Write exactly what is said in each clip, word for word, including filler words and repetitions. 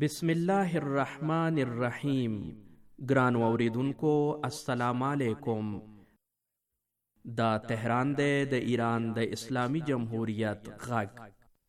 بسم الله الرحمن الرحیم. ګران اوریدونکو السلام علیکم. دا تهران دی د ایران د اسلامی جمهوریت غږ.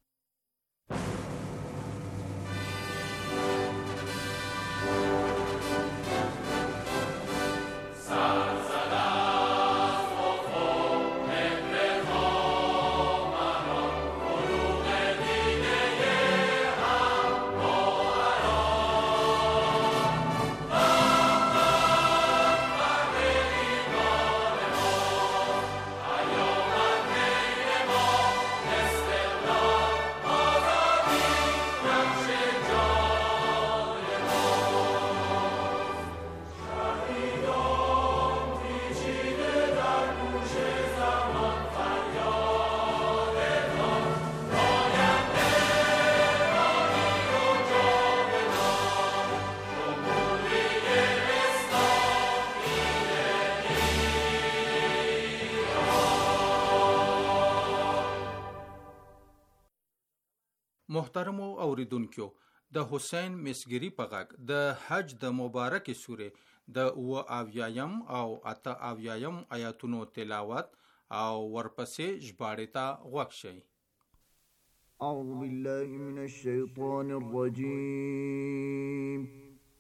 محترمو اوریدونکو، د حسین مسګری په غږ د حج د مبارکې سورې د اوه اویایم او اته اویایم آیاتونو تلاوت او ورپسې ژباړې ته غوږ شئ. اعوذ بالله من الشیطان الرجیم.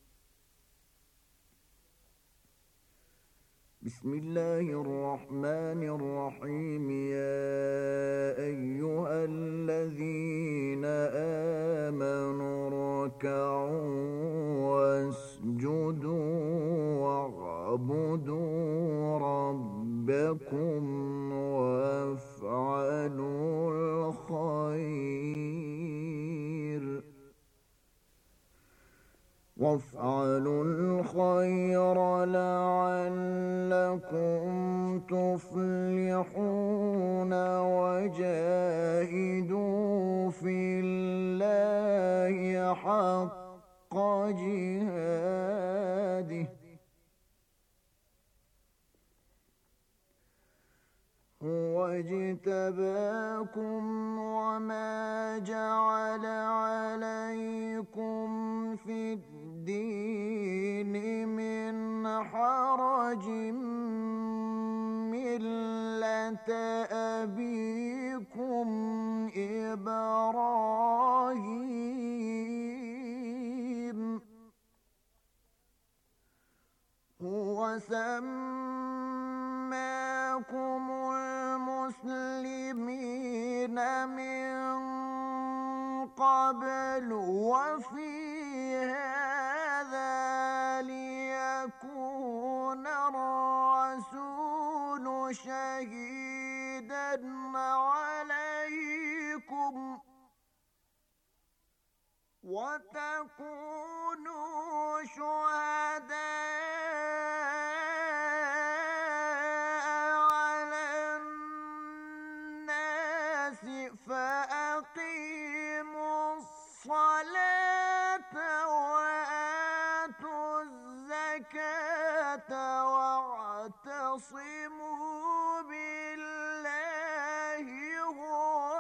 بسم الله الرحمن الرحيم. يا أيها الذين آمنوا اركعوا واسجدوا واعبدوا ربكم وافعلوا الخير وافعلوا الخير لعلكم تفلحون وجاهدوا في الله حق جهاده هو اجتباكم وما جعل عليكم في الدين من حرج ملة أبيكم إبراهيم هو سماكم المسلمين من قبل وفي هذا ليكون الرسول شهيدا عليكم وتكونوا شهداء على الناس فأقيموا الصلاة وآتوا الزكاة واعتصموا بالله هو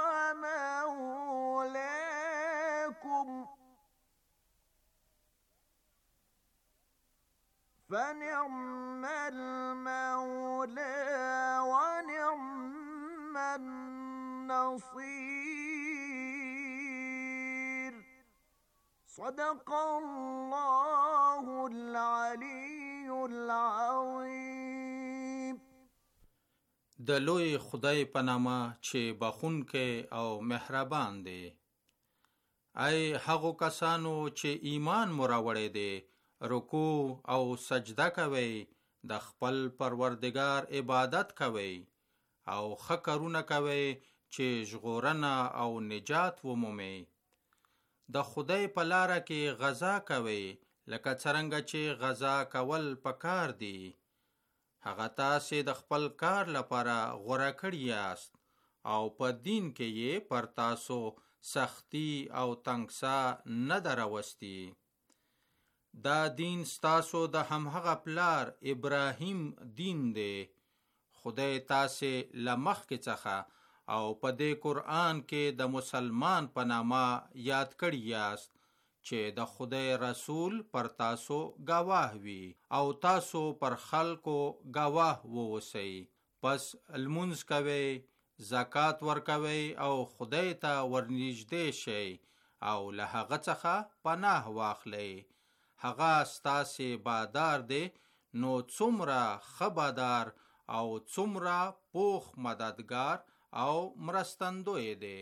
مولاكم فنعم المولى ونعم النصير. صدق الله العلي العظيم. د لوی خدای په نامه چې بخښونکی او مهربان دی. ای هغو کسانو چې ایمان مو راوړی دی، رکوع او سجده کوئ، د خپل پروردگار عبادت کوئ او ښه کارونه کوئ چې ژغورنه او نجات ومومئ. د خدای په لاره کې غزا کوئ لکه څرنګه چې غزا کول پکار دی. هغه تاسې د خپل کار لپاره غوره کړي یاست او په دین کې یې پر تاسو سختی او تنګسا نه ده راوستي. دا دین ستاسو د همهغه پلار ابراهیم دین دی. خدای تاسې له مخکې څخه او په دې قرآن کې د مسلمان په نامه یاد کړي یاست چې د خدای رسول پر تاسو گواه وي او تاسو پر خلکو گواه ووسئ. پس لمونځ کوئ، زکات ورکوئ او خدای ته ورنږدې شئ او له هغه څخه پناه واخلئ. هغه ستاسې بادار دی، نو څومره ښه بادار او څومره پوخ مددگار او مرستندوی دی.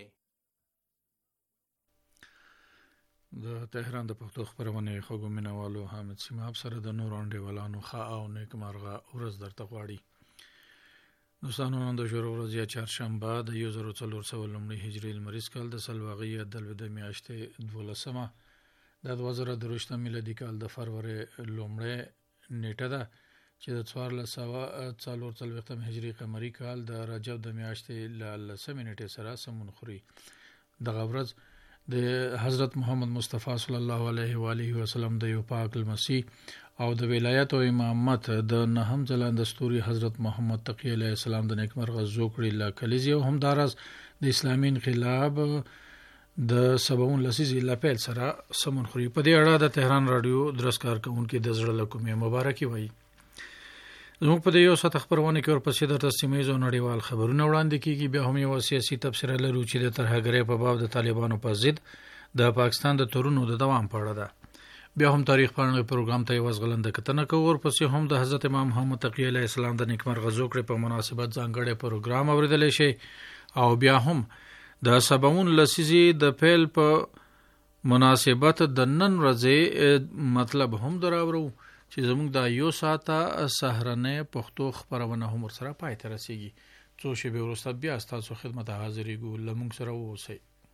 د تهران د پښتو خپرونې خوږو مینوالو حامد سیماب سره د نورو انډیوالانو ښه او نیکمرغه ورځ درته غواړي. دوستانو، نن د شروع ورځ یا چهارشنبه د یو زر څلور سوه لومړي هجري لمریز کال د سلواغي یا دلوده میاشتې دولسمه د دوه زره درویشتم میلادي کال د فروری لومړۍ نیټه ده چې د څوارلس سوه څلور څلوېښتم هجري قمري کال د رجب د میاشتې له لسمې نیټې سره سمون خوري. دغه ورځ د حضرت محمد مصطفی صلی الله علیه و آله وسلم د یو پاک المسیح او د ولایت او امامت د نهم ځلانده ستوري حضرت محمد تقی علیه السلام د نیکمرغه زوکړې له کلیزې او همداراز د اسلامي انقلاب د سبعون لسیزې له پیل سره سمون خوري. په دې اړه د تهران رادیو درس کارکونکي د زړه له کومې مبارکي وایي. زموږ په دې یو ساعت خپرونه کې ورپسې درته سیمه ییز او نړیوال خبرونه وړاندې کیږي. بیا هم یو سیاسي تبصره لرو چې د ترهګرۍ په باب د طالبانو په ضد د پاکستان د تورونو د دوام په اړه ده. بیا هم تاریخ پاڼې پروګرام ته یو غلنده کتنه کوو. ورپسې هم د حضرت امام محمد تقی علیه السلام د نیکمرغه زوکړې په مناسبت ځانګړی پروګرام اوریدلی شي او بیا هم د سبعون لسیزې د پیل په مناسبت د نن ورځې مطلب هم دراورو چې زموږ دا یو ساعته سهرنۍ پښتو خپرونه هم ورسره پای ته رسیږي. څو شېبې وروسته بیا ستاسو خدمت ته حاضرېږو. له موږ سره واوسئ.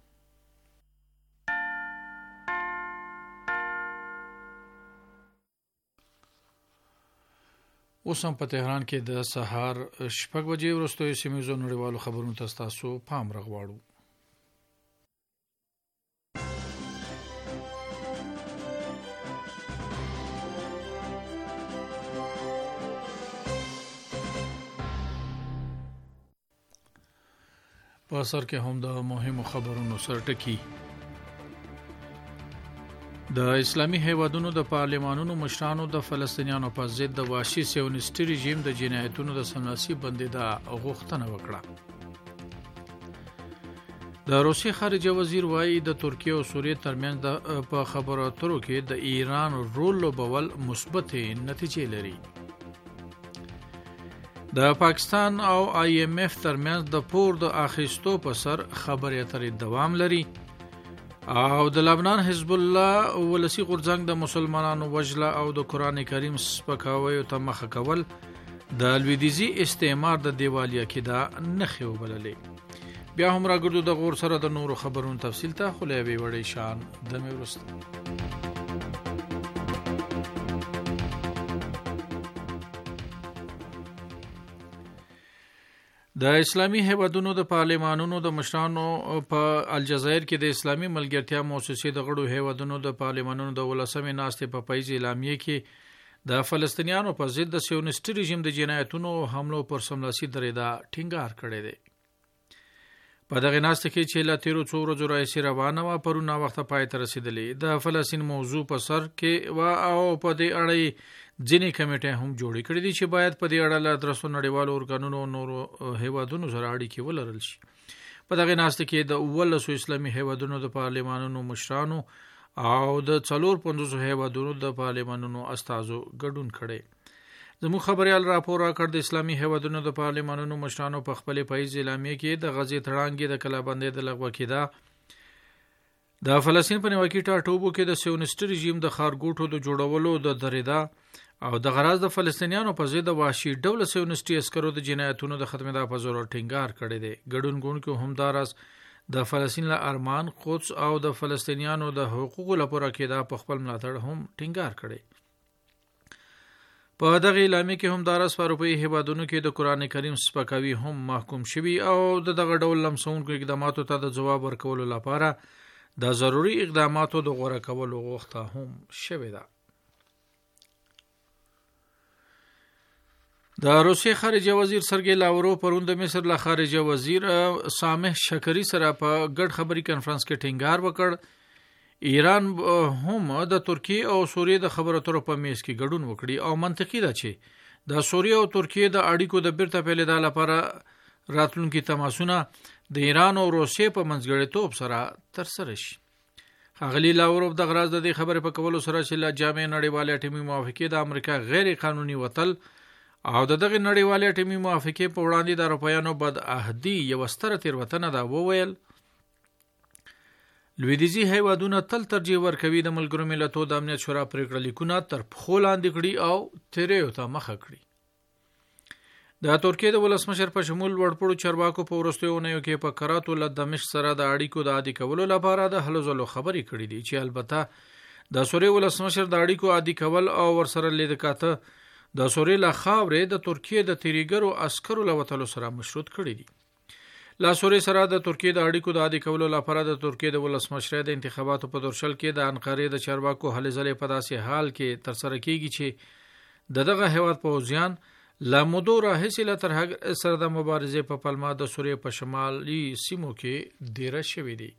اوس هم په تهران کې د سهار شپږ بجې وروستیو سیمه ییزو نړیوالو خبرونو ته ستاسو پام راغواړو. په سر کې هم د مهمو خبرونو سرټکی. د اسلامي هیوادونو د پارلمانونو مشرانو د فلسطینیانو په ضد د وحشي سیونیستي رژیم د جنایتونو د سملاسي بندیدو غوښتنه وکړه. د روسیې خارجه وزیر وایي د ترکیه او سوریې ترمنځ په خبرو اترو کې د ایران رول لوبول مثبت نتیجې لري. د پاکستان او آی ایم ایف ترمنځ د پور د اخیستو په سر خبرې اترې دوام لري او د لبنان حزب الله ولسی غورځنګ د مسلمانانو وژله او د قران کریم سپکاویو ته مخه کول د لویدیزي استعمار د دیوالیا کېدا نښې وبللې. بیا هم راګردو د غور سره د نورو خبرونو تفصیل ته خو له یوې وړې شان دمې وروسته. د اسلامي هیوادونو د پارلمانونو د مشرانو په الجزایر کې د اسلامي ملګرتیا موسسې د غړو هیوادونو د پارلمانونو د ولسمې ناستې په پاییز اعلامیه کې د فلسطینیانو په ضد د سیونیستي رژیم د جنایتونو حملو پر سملاسي درېدا ټینګار کړی دی. په دغه ناستې کې چې له تیرو څو ورځو راهیسې روانه وه پرون ناوخته پای ته رسېدلې. د فلسطین موضوع په سر کې وه او په دې اړه ځینې کمیټې هم جوړې کړې دي چې باید په دې اړه له درسو نړیوالو ارګانونو او نورو هیوادونو سره اړیکې ولرل شي. په دغه ناستې کې د اوولسو اسلامي هیوادونو د پارلمانونو مشرانو او د څلور پنځوسو هیوادونو د پارلمانونو استازو ګډون کړی. زموږ خبریال راپور راکړ د اسلامي هیوادونو د پارلمانونو مشرانو په خپلې پاییز اعلامیه کې د غزې تړانګې د کلابندۍ د لغوه کېدا، د فلسطین په نیوکې ټاټوبو کې د سیونیستي رژیم د ښارګوټو د جوړولو د درېدا او د غراض د فلسطینیانو په ضد د وحشي ډوله سیونیستي عسکرو د جنایتونو د ختمېدا په زور ټینګار کړی دی. ګډون کوونکو همداراز د فلسطین له ارمان، قدس او د فلسطینیانو د حقوقو لپاره کېدا په خپل ملاتړ هم ټینګار کړی. په دغه اعلامیه کې همداراز په اروپایي هیوادونو کې د قران کریم سپکاوي هم محکوم شوي او د دغه ډول لمسونکو اقداماتو ته د ځواب ورکولو لپاره د ضروري اقداماتو د غوره کولو غوښتنه هم شوې ده. د روسیې خارجه وزیر سرګی لاوروف پرون د مصر له خارجه وزیر سامح شکری سره په ګډ خبري کانفرنس کې ټینګار وکړ ایران هم د ترکیه او سوریه د خبرو اترو په میز کې ګډون وکړي او منطقي ده چې د سوریه او ترکیه د اړیکو د بیرته پیلېدا لپاره راتلونکي تماسونه د ایران او روسیې په منځګړیتوب سره ترسره شي. ښاغلي لاوروف د غراز د دې خبرې په کولو سره چې له جامع نړیوالې اټومي موافقې د امریکا غیر قانوني وتل او د دغه نړیوالې اټومي موافقې په وړاندې د اروپایانو بد عهدي یو ستره تېروتنه ده وویل. لویدیځي هیوادونه تل ترجیح ورکوي د ملګرو ملتونو د امنیت شورا پریکړه لیکونه تر پښو لاندې کړي او تیریو ته مخه کړي. د ترکیه د ولسمشر په شمول وړپړو چارواکو په وروستیو اونیو کې په کراتو له دمشق سره د اړیکو د عادي کولو لپاره د هلو ځلو خبرې کړې دي چې البته د سوریې ولسمشر د اړیکو عادي کول او ورسره لید کاته د سوریې له خاورې د ترکیه د تیریګرو عسکرو له وتلو سره مشروط کړي دي. لا سوریې سره د ترکیه د اړیکو د عادي کولو لپاره د ترکیه د ولسمشر د انتخاباتو په دورشل کې د انقرې د چارواکو هلې ځلې په داسې حال کې ترسره کیږي چې د دغه هیواد پوځیان لا مودو راهیسې له ترهګر سره د مبارزې په پلمه د سوریې په شمالي سیمو کې دیره شوي دي.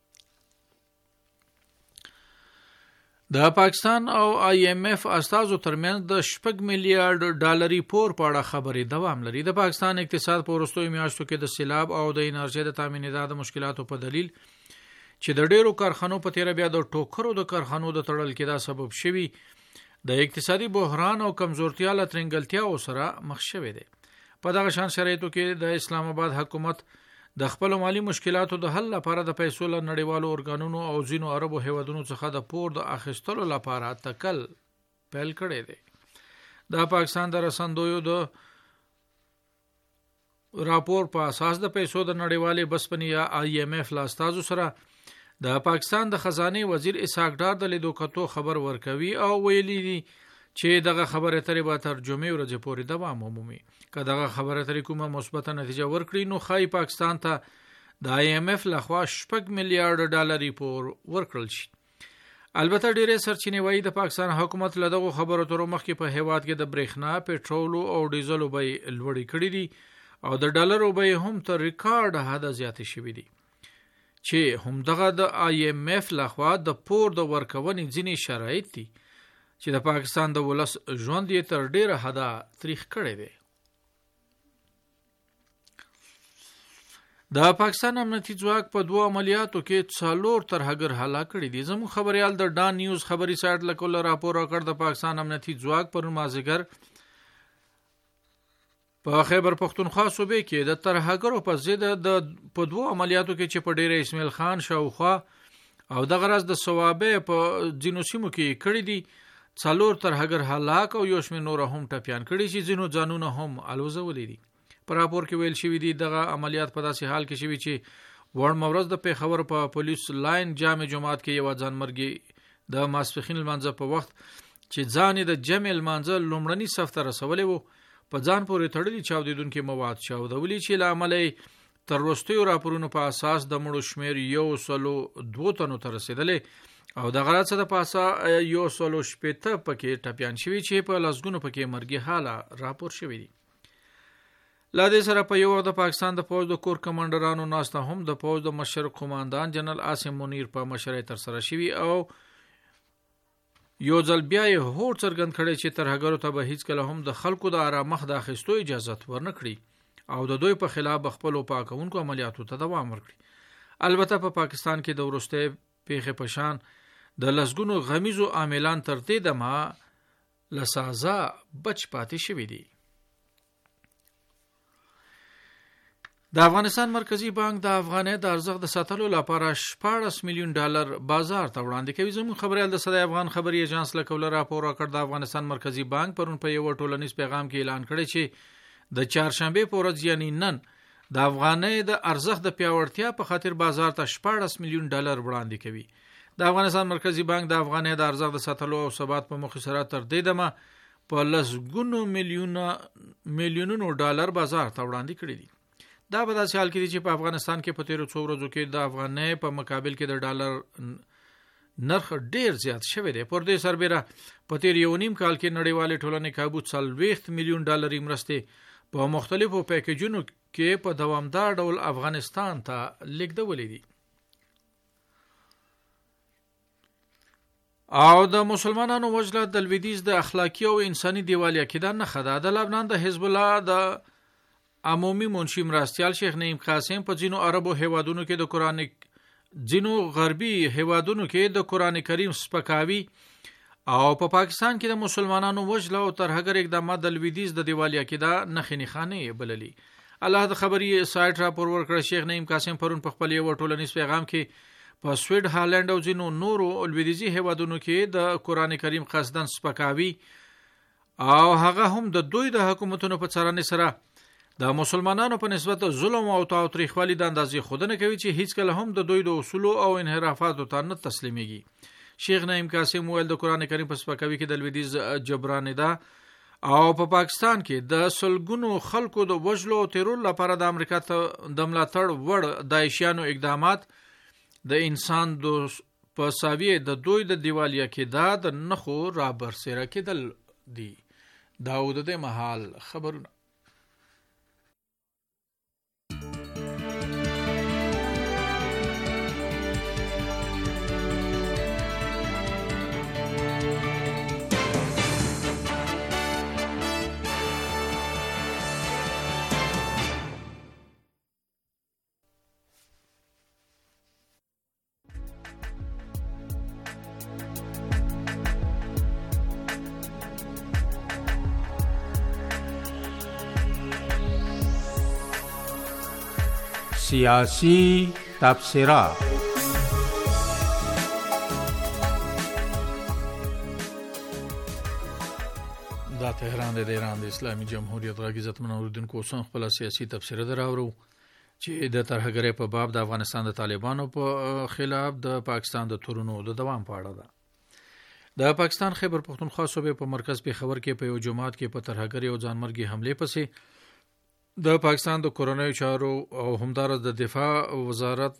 د پاکستان او آی ایم ایف استازو ترمنځ د شپږ میلیارډ ډالري پور په اړه خبرې دوام لري. د پاکستان اقتصاد په وروستیو میاشتو کې د سیلاب او د انرژي د تامینېدا د مشکلاتو په دلیل چې د ډیرو کارخانو په تیره بیا د ټوکرو د کارخانو د تړل کې دا سبب شوی د اقتصادي بحران او کمزورتیا له ترنګلتیا سره مخ شوی دی. په دغه شان شرایطو کې د اسلام آباد حکومت د خپل مالی مشکلاتو د حل لپاره د پیسو له نړیوالو ارګانونو او ځینو عربو هیوادونو څخه د پور د اخیستلو لپاره تکل پیل کړی دی. د پاکستان د رسندویو د راپور په اساس د پیسو د نړیوالې بسپنې یا آی ایم ایف له استازو سره د پاکستان د خزانه وزیر اسحاق ډار د لیدو کتو خبر ورکوي او ویلي دي چې دغه خبره ترې به تر جمعې ورځې پورې دوام ومومي. که دغه خبره ترې کومه مثبته نتیجه ورکړي نو ښایي پاکستان ته د آی ایم ایف لخوا شپږ میلیارډ ډالري پور ورکړل شي. البته ډېرې سرچینې وایي د پاکستان حکومت له دغو خبرو تر مخکې په هیواد کې د برېښنا، پېټرولو او ډیزلو بیې لوړې کړي دي او د ډالرو بیې هم تر ریکارډ حده زیاتې شوي دي چې همدغه د آی ایم ایف لخوا د پور د ورکونې ځینې شرایط دي چې د پاکستان د ولس ژوند یې تر ډیره حده تریخ کړی دی. د پاکستان امنیتي ځواک په دوه عملیاتو کې څلور ترهګر هلاک کړي دي. زموږ خبريال د ډان نیوز خبري سایټ له کوله راپور راکړ د پاکستان امنیتي ځواک پر مازیګر په خیبر پختونخوا صوبې کې د ترهګرو په ضد د په دوه عملیاتو کې چې په ډیره اسماعیل خان شاوخوا او د غرض د ثوابه په ځینو سیمو کې کړي دي. څلور ترهګر هلاک او یو شمېر نور هم ټپیان کړي چې ځینو ځانونه هم الوزولي دي. په راپور کې ویل شوی دی دغه عملیات په داسې حال کې شوی چې وړ مورز د پیښور په پولیس لاین جامع جماعت کې یو ځانمرګي د ماسپخین لمانځه په وخت چې ځان د جمع لمانځه لومړني صف ته رسولې وو په ځان پورې تړلي چاودیدونکو مواد چاودولي چې له عملي تر وروستیو راپورونو په اساس د مړو شمیر یو سلو دوه تنو ته رسیدلې او د غلط څخه د پاسه یو سلو شپېته پکې ټپیان شوي چې په لسګونو پکې مرګي حاله راپور شوی دی. لا دې سره په یو د پاکستان د فوج د کور کمانډرانو ناسته هم د فوج د مشر قوماندان جنرال عاصم منیر په مشرۍ تر سره شوی او یو ځل بیا یې هوډ څرګند کړی چې ترهګرو ته به هیڅ کله هم د خلکو د آرام مخ د اخیستو اجازه ورنکړي او د دوی په خلاف خپل پاکونکو عملیاتو ته دوام ورکړي. البته په پا پاکستان کې د ورسته پیښې پشان د لسګونو غمیزو عاملان تر دې دمه لسازا بچ پاتې شوی دي. د افغانستان مرکزی بانک د افغانۍ د ارزښت د ساتلو لپاره شپاړس میلیون ډالر بازار ته وړاندې کوي. زموږ خبريال د صدای افغان خبري ایجنس له کوله راپور راکړ د افغانستان مرکزی بانک پرون په یو ټولنیز پیغام کې اعلان کړی چې د چهارشنبه په ورځ یعنی نن د افغانۍ د ارزښت د پیاوړتیا په خاطر بازار ته شپاړس میلیون ډالر وړاندې کوي. د افغانستان مرکزی بانک د افغانۍ د ارزښت د ساتلو او ثبات په موخه سره تر دې دمه په لسګونو میلیونه میلیونونو ډالر بازار ته وړاندې کړی دي. دا په داسې حال کې دي چې په افغانستان کې په تیرو څو ورځو کې د افغانۍ په مقابل کې د ډالر نرخ ډیر زیات شوی دی. پر دې سربېره په تیر یو نیم کال کې نړیوالې ټولنې کابو څلوېښت میلیون ډالري مرستې په مختلفو پیکیجونو کې په دوامدار ډول افغانستان ته لیږدولې دي. او د مسلمانانو وجله د لویدیز د اخلاقی او انساني دیوالیا کېدان نه خدا د لبنان د حزب الله د عمومي منشي مرستيال شیخ نعیم قاسم په ځینو عربو هیوادونو کې د قران ځینو غربي هیوادونو کې د قران کریم سپکاوي او په پا پاکستان کې د مسلمانانو وجله او ترهګر اقدامات د لویدیز د دیوالیا کېدا نخې نخانه بللي. الله د خبري سایت راپور ورکړ شیخ نعیم قاسم پرون په خپل یو ټولنیز پیغام کې په سویډ هالند او ځینو نورو لویدیزي هیوادونو کې د قران کریم قصدن سپکاوي او هغه هم د دوی د حکومتونو په څارنې سره د مسلمانانو په نسبت ظلم او تاوتریخوالي د اندازې خودنه کوي چې هیڅ کله هم د دوی د اصول او انحرافاتو ته نه تسلیميږي. شیخ نعیم قاسم ویل د قران کریم په سپکاوي کې د لویدیز جبران ده او په پا پاکستان کې د سلګونو خلکو د وژلو او تیرولو لپاره د امریکا ته د ملاتړ وړ دایشانو اقدامات د انسان د پساوی د دوی د دیوالیا کې د نخو را برسره کېدل دي. داود د محل خبرونه سیاسی تبصره. دا تهران د ایران د اسلامي جمهوریت غږ عزت منوردونکو سم خپل سیاسي تبصره دراوړو چې د ترهګرۍ په باب د افغانستان د طالبانو په خلاف د پاکستان د تورونو د دوام په اړه ده. د پاکستان خیبر پختونخوا صوبې په مرکز پیښور کې په یو جماعت کې په ترهګرۍ او ځانمرګي حمله پسې د پاکستان د کورونایي چارو او همدارس د دفاع وزارت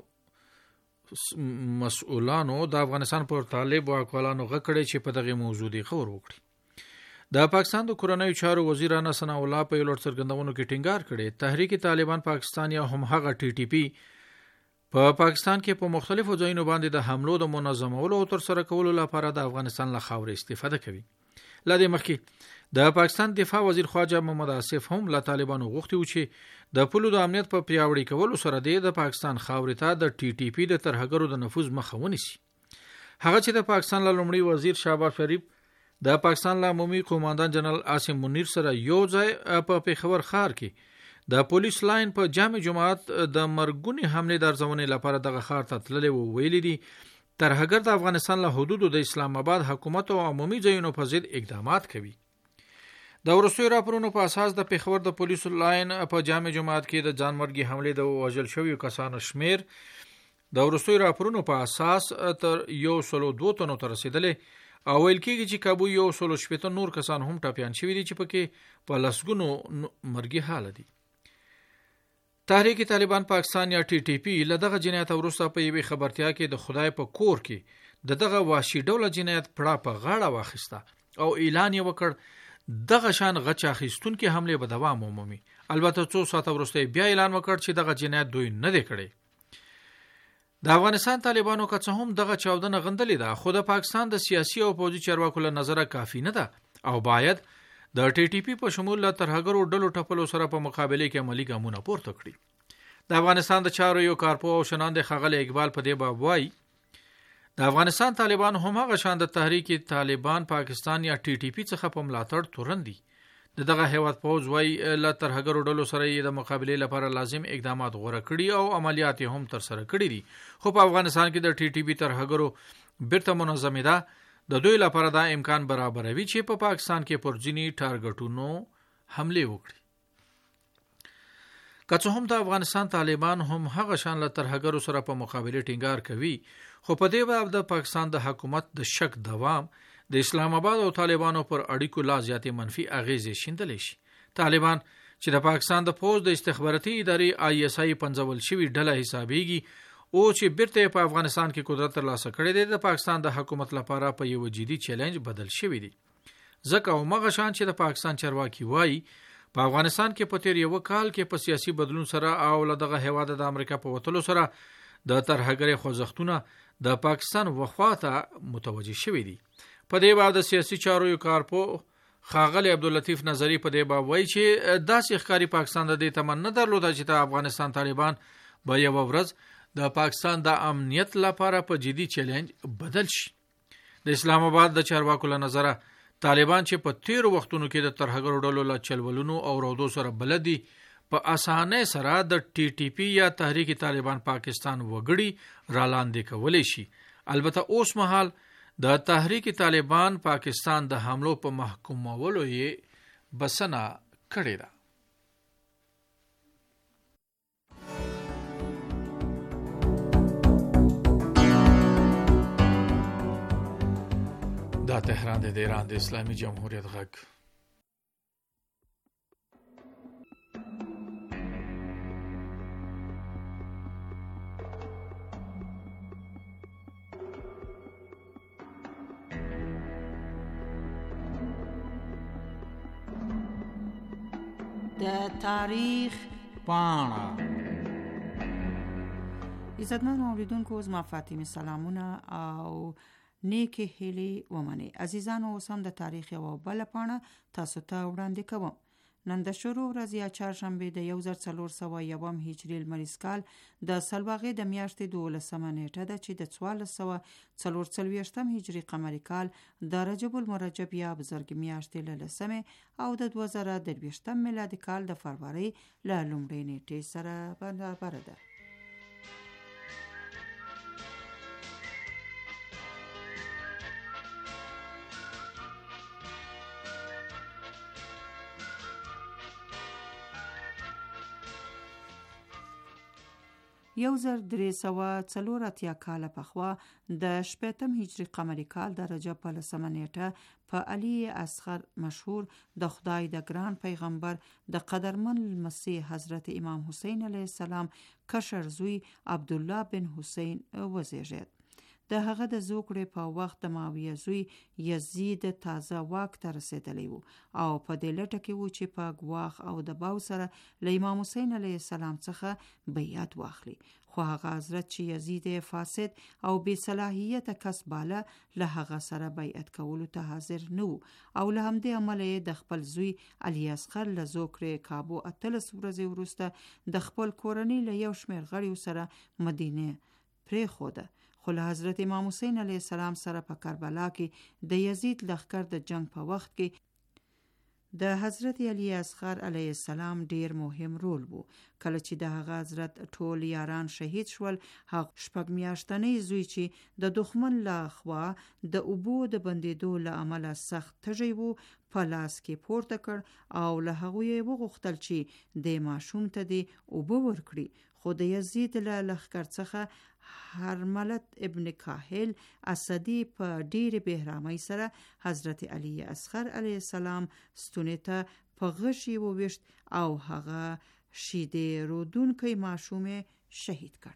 مسؤلانو د افغانستان پر طالب واکوالانو غکړي چې په دغه موضوع دی خبر وکړي. د پاکستان د کورونایي چارو وزیر انا ثنا الله په لوړ څرګندونو کې ټینګار کړي تحریک طالبان پاکستان یا هم هغه ټي ټي پی په پاکستان کې په مختلفو ځایونو باندې د حملو د منظمولو او تر سره کولو لپاره د افغانستان له خاورې استفاده کوي. لدې مخکې د پاکستان دفاع وزیر خواجه محمد آصف هم له طالبانو غوښتي و چې د پولو د امنیت په پیاوړي کولو سره د پاکستان خاورې ته د ټي ټي پی د ترهګرو د نفوذ مخه ونیسي. هغه چې د پاکستان له لومړي وزیر شهباز شریف د پاکستان له عمومي قوماندان جنرال عاصم منیر سره یو ځای په پیښور ښار کې د پولیس لاین په جامع جماعت د مرګونی حمله درځونې لپاره دغه ښار ته تللي وو. ویلي دي ترهګر د افغانستان له حدودو د اسلام آباد حکومت او عمومي ځایونو په ضد اقدامات کوي. د ورستوي راپورونو په اساس د پیښور د پولیسو لاین په جامع جماعت کې د ځانمرګي حمله د وژل شویو کسانو شمیر د ورستوي راپورونو په اساس تر یو سلو دوه تنو ته رسیدلې او ویل کېږي چې کابو یو سلو شپېته نور کسان هم ټاپیان شوي دي چې پکې په لسګونو مرګي حاله دي. تحریک طالبان پاکستان یا ټي ټي پی له دغه جنایت وروسته په یوې خبرتیا کې د خدای په کور کې د دغه وحشي ډوله جنایت پړه په غاړه واخیسته او اعلان یې وکړ دغه شان غچ اخیستونکو حمله به دوام ومومي. البته څو ساعته وروسته بیا اعلان وکړ چې دغه جنایت دوی نه دی کړی. د افغانستان طالبانو که څه هم دغه چاودنه غندلې ده خو د پاکستان د سیاسي او پوځي چارواکو له نظره کافي نه ده او باید د ټي ټي پی په شمول له ترهګرو ډلو ټپلو سره په مقابله کې عملی ګامونه پورته کړي. د افغانستان د چارو یو کارپو او شناند خغل اقبال په دې باب وایي د افغانستان طالبان هم هغه شان د تحریک طالبان پاکستان یا ټي ټي پی څخه په ملاتړ تورندي. د دغه هیواد پوز وای له ترهګرو ډلو سره د مقابله لپاره لازم اقدامات غوړه کړي او عملیات هم تر سره کړي دي. خو په افغانستان کې د ټي ټي پی ترهګرو بیرته منظمه ده د دوی لپاره دا امکان برابروي چې په پا پاکستان کې پرځینی ټارګټونو حمله وکړي. که څه هم د افغانستان طالبان هم هغه شان له ترهګرو سره په مقابله ټینګار کوي خو په دې باب د پاکستان د حکومت د شک دوام د اسلام آباد او طالبانو پر اړیکو لا زیاتې منفي اغیزې شیندلې شي. طالبان چې د پاکستان د فوج د استخباراتي ادارې آی اس آی پنځول شوی ډله حسابيږي او چې بیرته په افغانستان کې قدرت ترلاسه کړي دی د پاکستان د حکومت لپاره په یو جدي چیلنج بدل شوی دی. ځکه او مغه شان چې د پاکستان چارواکي وایي په افغانستان کې په تیر یو کال کې په سیاسي بدلون سره او له دغه هیواد د امریکا په وټلو سره د ترهګرۍ خوځښتونه د پاکستان وخواته متوجه شوي دي. په دې باب د سیاسي چارو یو کارپو ښاغلی عبداللطیف نظری په دې باب وایي چې داسې ښکاري پاکستان د دې تمه نه درلوده چې د افغانستان طالبان به یوه ورځ د پاکستان د امنیت لپاره په جدي چیلنج بدل شي. د اسلام آباد د چارواکو له نظره طالبان چې په تیرو وختونو کې د ترهګرو ډلو له چلولونو او رودو سره بلد دي په اسانۍ سره د ټي ټي پی یا تحریک طالبان پاکستان وګړي را لاندې کولی شي. البته اوس مهال د تحریک طالبان پاکستان د حملو په محکومولو یې بسنه کړې ده. دا تهران د ایران د اسلامي جمهوریت غږ. د تاریخ پاڼه. عزتمنو اوریدونکو، زما فاطمه سلامونه او نیکی هیلې ومنئ. عزیزانو، اوس هم د تاریخ یوه بله پاڼه تاسو ته وړاندې کوم. نن د شروع ورځ یا چهارشنبې د یو زر څلور سوه یوم هجري لمریز کال د سلواغې د میاشتې دولسمه نیټه ده چې د څوارلس سوه څلور څلوېښتم هجري قمري کال د رجب المرجب یا بزرګ میاشتې له لسمې او د دوه زره درویشتم میلادي کال د فروری له لومړۍ نیټې سره برابره ده. یو زر درې سوه څلور اتیا کاله پخوا د شپېتم هجري قمري کال د رجب په لسمه نیټه په علي اصغر مشهور د خدای د ګران پیغمبر د قدرمن لمسی حضرت امام حسین علیه السلام کشر زوی عبدالله بن حسین وزیږید. د هغه د زوکړې په وخت د ماویه زوی یزید تازه واک ته رسیدلی و او په دې لټه کې و چې په ګواښ او دباو سره له امام حسین علیه السلام څخه بیعت واخلي، خو هغه حضرت چې یزید فاسد او بې صلاحیته کس باله له هغه سره بیعت کولو ته حاضر نه و او له همدې امله یې د خپل زوی علي اصغر له زوکړې کابو اتلس ورځې وروسته د خپل کورنۍ له یو شمېر غړیو سره مدینه پرېښوده. خو له حضرت امام حسین علیه السلام سره په کربلا کې د یزید لښکر د جنگ په وخت کې د حضرت علی اصغر علیه السلام ډیر مهم رول وو. کله چې د هغه حضرت ټول یاران شهید شول، هغه شپږ میاشتنی زوی چې د دښمن له خوا د اوبو د بندیدو له امله سخت تږی وو په لاس کې پورته کړ او له هغوی یې وغوښتل چې د ماشوم ته دې اوبه ورکړي، خو د یزید له لښکر څخه هرملت ابن کاهل اسدی په ډېرې بهرامۍ سره حضرت علی اصغر علیه السلام ستونې ته په غشي وویشت او هغه شیدې رودونکی ماشوم شهید کړ.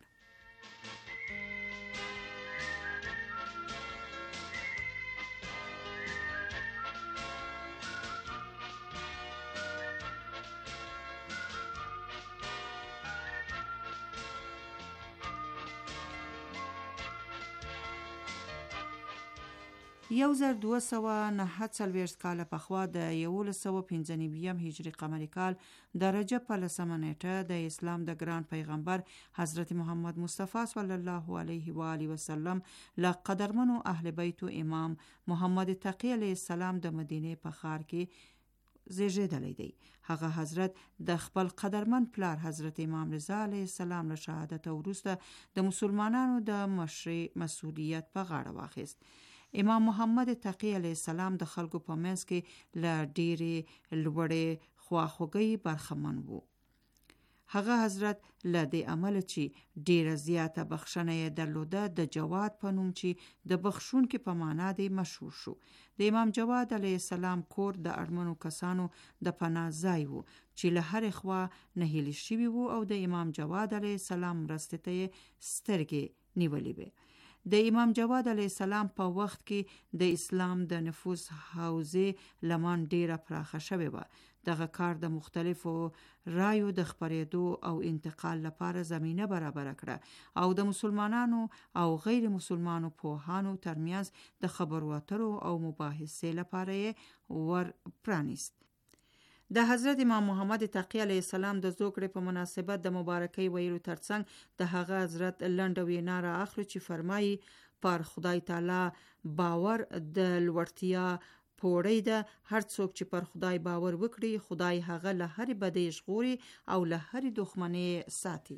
یو زر دوه سوه نهه څلوېښت کاله پخوا د یولس سوه پنځه نوېم هجري قمري کال د رجب په لسمه نیټه د اسلام د ګران پیغمبر حضرت محمد مصطفی صلی الله علیه و آله وسلم له قدرمنو اهل بیتو امام محمد تقی علیه السلام د مدینې په ښار کې زیږیدلی دی. هغه حضرت د خپل قدرمن پلار حضرت امام رضا علیه السلام له شهادت وروسته د مسلمانانو د مشرۍ مسؤلیت په غاړه واخیست. امام محمد تقی علیه السلام د خلکو په منځ کې له ډېرې لوړې خواخوږۍ برخمن وو. هغه حضرت له دې عمله چې ډېره زیاته بخښنه یې درلوده د جواد په نوم چې د بخښونکي په معنا دی مشهور شو. د امام جواد علیه السلام کور د اړمنو کسانو د پناه ځای وو چې له هرې خوا نهیلي شوي وو او د امام جواد علیه السلام مرستې ته یې سترګې نیولې وې. د امام جواد علیه السلام په وخت کې د اسلام د نفوذ حوزې لمن ډیره پراخه شوې وه، دغه کار د مختلفو رایو د خپرېدو او انتقال لپاره زمینه برابر کړه او د مسلمانانو او غیر مسلمانانو پوهانو ترمنځ د خبرو اترو او مباحثې لپاره یې ور پرانیست. د حضرت امام محمد تقی علیه السلام د زوکړې په مناسبت د مبارکۍ ویلو ترڅنګ د هغه حضرت لنډه وینا را اخلو چې فرمایي پر خدای تعالی باور د لوړتیا پوړی ده. هر څوک چې پر خدای باور وکړي خدای هغه له هرې بدۍ ژغوري او له هرې دښمنۍ ساتي.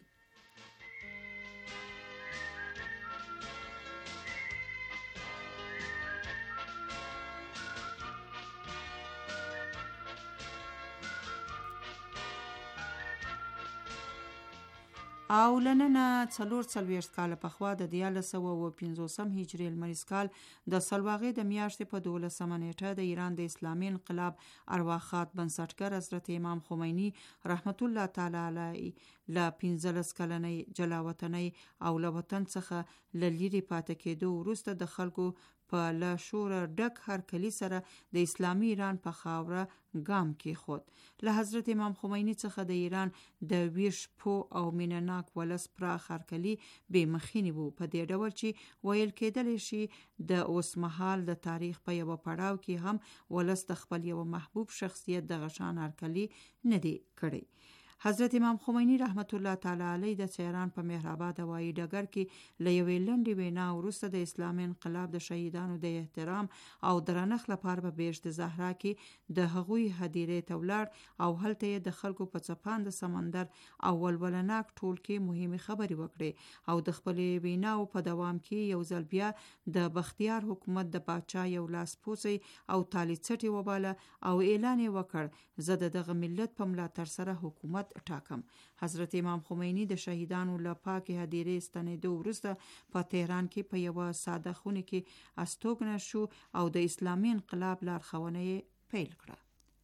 او لننه څلور څلوېښت کاله پخوا د دیارلس سوه اوه پنځوسم هجري لمریز کال د سلواغې د میاشتې په دولسمه نیټه د ایران د اسلامي انقلاب ارواښاد بنسټګر حضرت امام خمیني رحمت الله تعالی علیه له پنځلس کلنۍ جلاوطنۍ او له وطن څخه له لرې پاتې کېدو وروسته د خلکو په له شوره ډک هرکلي سره د اسلامي ایران په خاوره ګام کېښود. له حضرت امام خمیني څخه د ایران د ویښ پو او مینهناک ولس پراخ هرکلي بې مخینې وو، په دې ډول چې ویل کېدلی شي د اوس مهال د تاریخ په یوه پړاو کې هم ولس د خپل یو محبوب شخصیت د غشان هرکلي نه دی کړی. حضرت امام خمیني رحمت الله تعالی علیه د تهران په مهرآباد هوایي ډګر کې له یوې لنډې وینا وروسته د اسلامي انقلاب د شهیدانو د احترام او درنښت لپاره په بهشت زهرا کې د هغوی هدیرې ته ولاړ او هلته یې د خلکو په څپاند سمندر او ولولناک ټول کې مهمې خبرې وکړې او د خپلې ویناو په دوام کې یو ځل بیا د بختیار حکومت د پاچا یو لاس پوڅی او تالی څټې وباله او اعلان یې وکړ زه د دغه ملت په ملاتړ سره حکومت ټاکم. حضرت امام خمیني د شهیدانو له پاکې هدیرې ستنېدو وروسته په تهران کې په یوه ساده خونه کې استوګنه شو او د اسلامي انقلاب لارښوونه یې پیل کړه.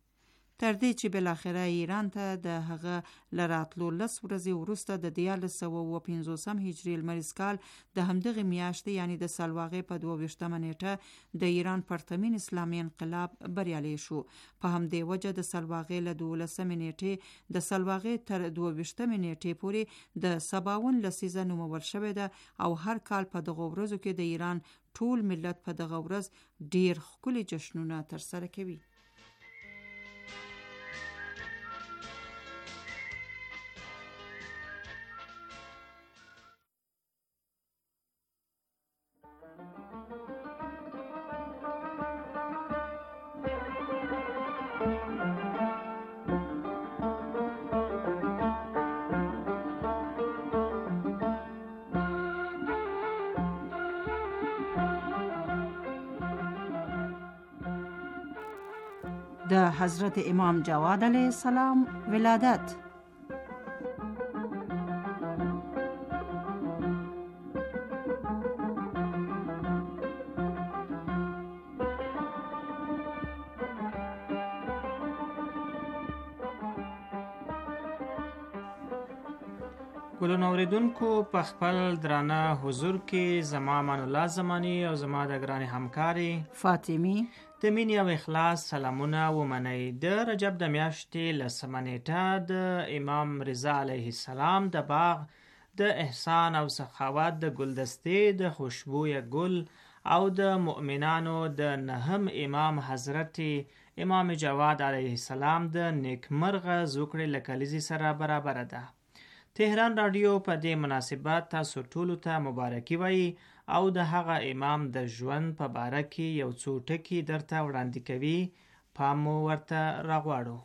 تر دې چې بالاخره ایران ته د هغه له راتلو لس ورځې وروسته د دیارلس سوه اوه پنځوسم هجري لمریز کال د همدغې میاشتې یعنې د سلواغې په دوه ویشتمه نیټه د ایران پرتمین اسلامي انقلاب بریالی شو. په همدې وجه د سلواغې له دولسمې نیټې د سلواغې تر دوه ویشتمې نیټې پورې د سباون لسیزه نومول شوې ده او هر کال په دغو ورځو کې د ایران ټول ملت په دغه ورځ ډیر ښکلي جشنونه ترسره کوي. د حضرت امام جواد علیه السلام ولادت. ګلونو اوریدونکو په خپل درانه حضور کې زما امان الله زمانی او زما د ګران همکاري فاطمی د مینې او اخلاص سلامونه ومنئ. د رجب د میاشتې لسمه نیټه د امام رضا علیه السلام د باغ د احسان او سخاوت د ګلدستې د خوشبویه ګل او د مؤمنانو د نهم امام حضرت امام جواد علیه السلام د نیکمرغه زوکړې له کلیزې سره برابره ده. تهران رادیو په دې مناسبت تاسو ټولو ته مبارکي وایي او د هغه امام د ژوند په باره کې یو څو ټکي درته وړاندې کوي. پام مو ورته راغواړو.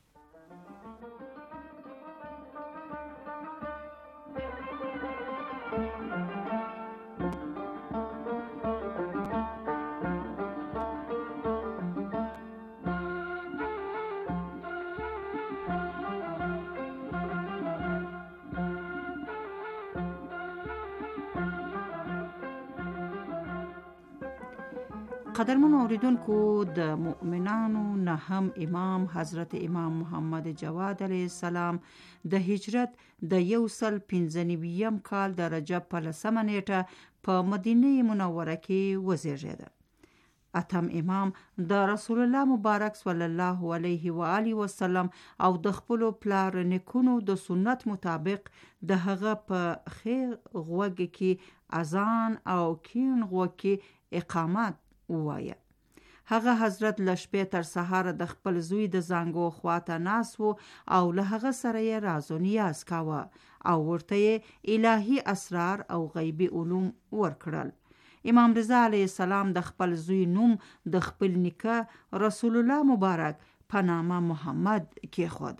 قدرمنو اوریدونکو، د مؤمنانو نهم امام حضرت امام محمد جواد علیه السلام د هجرت د یو سل پنځه نویم کال د رجب په لسمه نیټه په مدینه منوره کې وزیږیده. اتم امام د رسول الله مبارک صلی الله علیه و آله وسلم او د خپل پلار نیکونو د سنت مطابق د هغه په خیر غوږ کې اذان او کین غوږ کې اقامت ووایه. هغه حضرت لشپې تر سهار د خپل زوی د زانګو خواته ناس وو او له هغه سره یې راز و نیاز کاوه او ورته الهی اسرار او غیبی علوم ورکړل. امام رضا علیه السلام د خپل زوی نوم د خپل نیکه رسول الله مبارک په نامه محمد کېښود.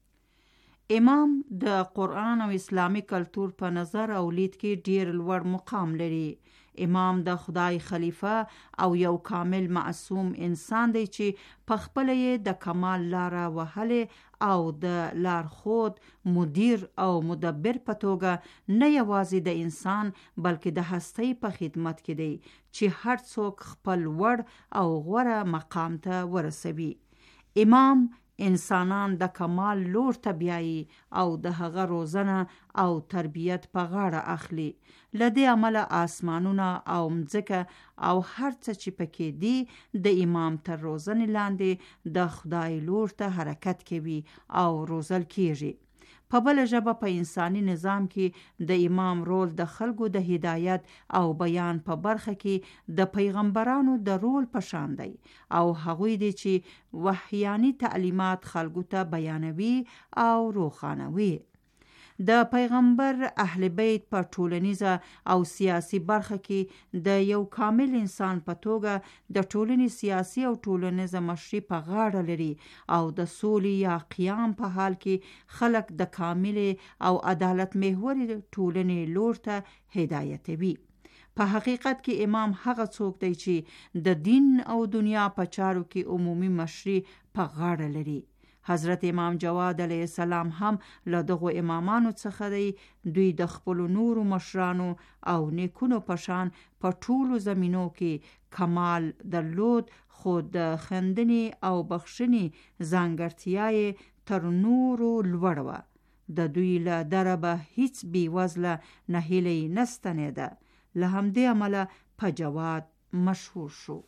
امام د قرآن او اسلامی کلتور په نظر او لید کې ډیر لوړ مقام لري. امام د خدای خلیفه او یو کامل معصوم انسان دی چې په خپل یې د کمال لاره وهلې او د لار خود مدیر او مدبر په توګه نه یوازې د انسان بلکې د هستی په خدمت کې دی چې هر څوک خپل وړ او غوره مقام ته ورسوي. امام انسانان د کمال لور ته بیایي او د هغه روزنه او تربیت په غاړه اخلي. لدې عمله آسمانونه او مځکه او هر څه چې پکې دي د امام تر روزنې لاندې د خدای لور ته حرکت کوي او روزل کیږي. په بل ژبه په انساني نظام کې د امام رول د خلکو د هدایت او بیان په برخه کې د پیغمبرانو د رول په شان دی او هغوی دي چې وحیانی تعلیمات خلکو ته بیانوي او روښانوي. د پیغمبر اهل بیت په ټولنیزه او سیاسی برخه کې د یو کامل انسان په توګه د ټولنې سیاسی او ټولنیزه مشري په غاړه لري او د سولې یا قیام په حال کې خلک د کامل او عدالت محوري ټولنې لور ته هدایتوي. په حقیقت کې امام هغه څوک دی چې د دین او دنیا په چارو کې عمومي مشري په غاړه لري. حضرت امام جواد علیه السلام هم له دغو امامانو څخه دی. دوی د خپل نورو مشرانو او نیکونو په شان په ټولو زمینو کې کمال درلود، خو د خندنې او بخښنې ځانګړتیا یې تر نورو لوړ وه. د دوی له دربه هیڅ بیوزله نهیلې نه ستنېده. له همدې عمله په جواد مشهور شو.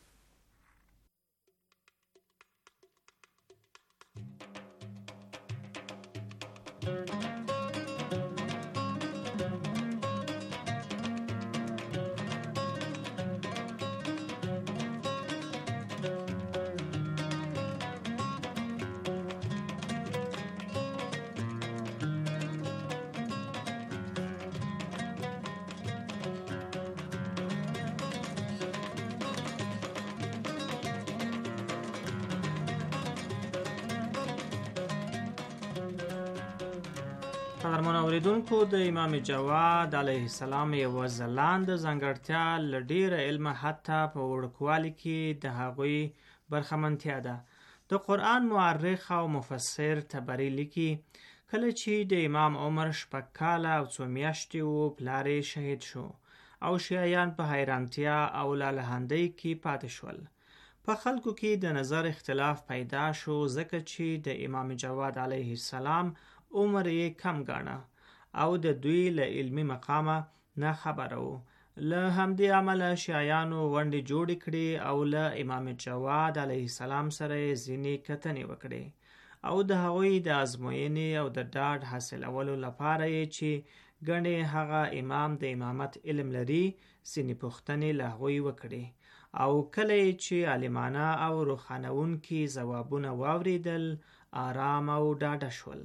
قدرمن اوریدونکو، د امام جواد علیه السلام یو ځلانده ځانګړتیا له ډیره علمه حتی په وړوکوالي کې د هغوی برخمنتیا ده. د قرآن مورخ او مفسر طبري لیکي کله چې د امام عمر شپږ کاله او څو میاشتې و پلار یې شهید شو او شیعیان په حیرانتیا او لالهندۍ کې پاتې شول. په خلکو کې د نظر اختلاف پیدا شو ځکه چې د امام جواد علیه السلام عمر یې کم ګاڼه او د دوی له علمي مقامه نه خبره وو. له همدې عمله شیعیانو ونډې جوړې کړې او له امام جواد علیه السلام سره یې ځینې کتنې وکړې او د هغوی د ازموینې او د ډاډ حاصلولو لپاره یې چې ګڼې هغه امام د امامت علم لري ځینې پوښتنې له هغوی وکړې او کله یې چې عالمانه او روښانوونکي ځوابونه واورېدل آرام او ډاډه شول.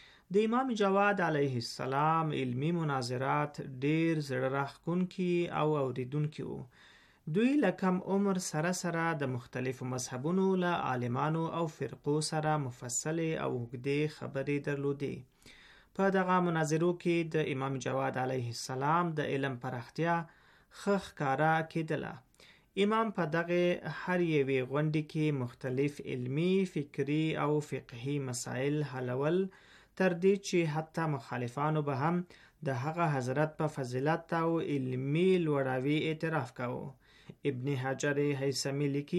د امام جواد علیه السلام علمی مناظرات ډیر زړه راښکونکي او اوریدونکي وو. دوی له کم عمر سره سره د مختلفو مذهبونو له عالمانو او فرقو سره مفصلې او اوږدې خبرې درلودې. په دغه مناظرو کې د امام جواد علیه السلام د علم پراختیا ښه ښکاره کېدله. امام په دغه هر یوې غونډې کې مختلف علمی، فکری او فقهي مسائل حلول، تر دې چې حتی مخالفانو به هم د هغه حضرت په فضیلت او علمی لوړاوي اعتراف کاوه. ابن حجر هیثمی لیکي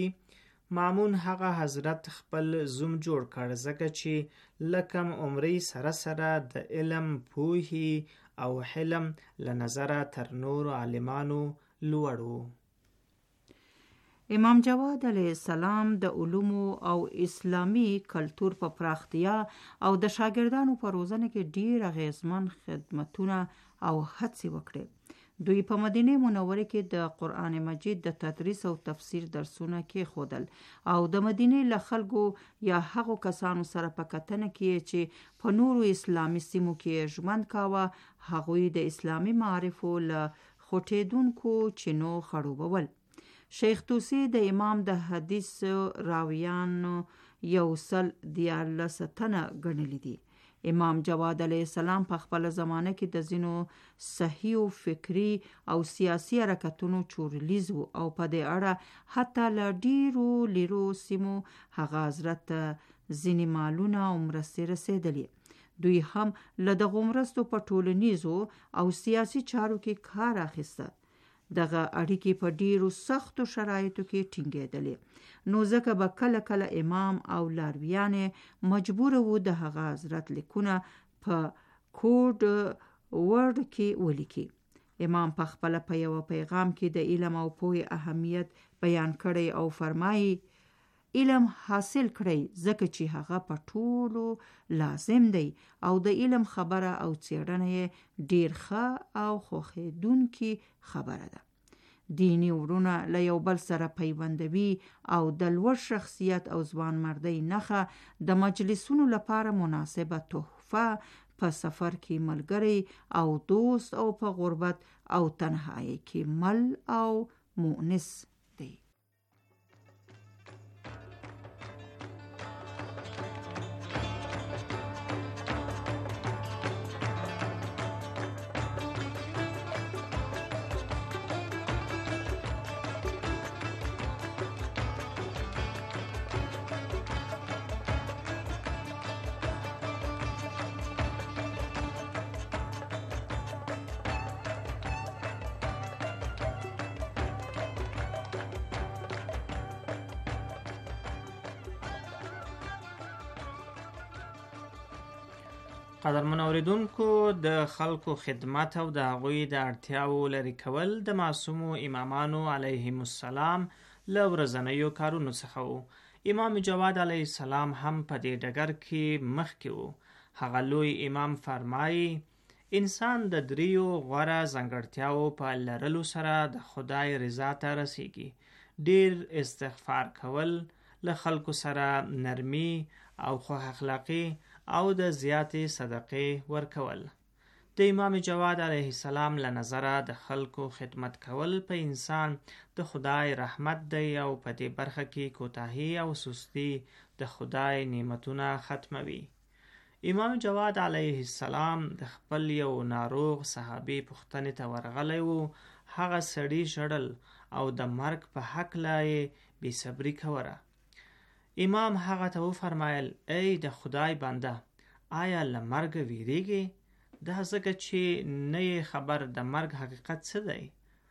مامون هغه حضرت خپل زوم جوړ کړ ځکه چې لکم عمرې سره سره د علم، پوهې او حلم له نظره تر نورو عالمانو لوړ و. امام جواد علیه السلام د علومو او اسلامی کلتور په پراختیا او د شاګردانو په روزنه کې ډیر اغیزمن خدمتونه او هڅې وکړې. دوی په مدینه منوره کې د قرآن مجید د تدریس او تفسیر درسونه کې خودل او د مدینه له خلکو یا هغو کسانو سره په کتنه کې چې په نورو اسلامی سیمو کې ژوند کاوه، هغوی د اسلامی معارفو له خوټېدونکو چینو خړوبول. شیخ توسی د امام د حدیث راویانو یو سل دیارلس تنه ګڼلی دي. امام جواد علیه السلام په خپل زمانه کې د ځینو صحیح او فکری او سیاسی حرکتونو چورلیز او په دې اړه حتی له ډیرو لیرو سیمو هغه حضرت ځینې مالونه او مرستې رسېدلې. دوی هم له دغو مرستو په ټولنیزو او سیاسی چارو کې کار اخیسته. دغه اړیکې په ډیرو سختو شرایطو کې ټینګېدلې، نو ځکه به کله کله امام او لارویانې مجبور وو د هغه حضرت لیکونه په کوډ ورډ کې ولیکي. امام په خپل په یو پیغام کې د علم او پوهې اهمیت بیان کړی او فرمایي علم حاصل کړئ ځکه چې هغه په ټولو لازم دی او د علم خبره او څیړنه ډیر ښه او خوښیدونکې خبره ده. دینی ورونه له یو بل سره پیوندوي او د لوړ شخصیت او ځوانمردۍ نښه د مجلسونو لپاره مناسبه تحفه په سفر کې ملګری او دوست او په غربت او تنهایی کې مل او مؤنس دی. قدرمن اوریدونکو، د خلکو خدمت او د هغوی د اړتیاو لرې کول د معصومو امامانو علیهم السلام له ورځنیو کارونو څخه وو. امام جواد علیه السلام هم په دې ډګر کې مخکې وو. هغه لوی امام فرمایي انسان د دریو غوره ځانګړتیاو په لرلو سره د خدای رضا ته رسیږي: ډیر استغفار کول، له خلکو سره نرمي او خوش اخلاقی او د زیاتې صدقې ورکول. د امام جواد علیه السلام له نظره د خلکو خدمت کول په انسان د خدای رحمت دی او په دې برخه کې کوتاهی او سستی د خدای نعمتونه ختموي. امام جواد علیه السلام د خپل یو ناروغ صحابي پوښتنې ته ورغلی وو. هغه سړي ژړل او د مرګ په هکله یې بې صبري کوله. امام هغه ته وفرمایل ای د خدای بنده، آیا له مرګ ویریږي؟ دا ځکه چې نه یې خبر د مرګ حقیقت څه دی.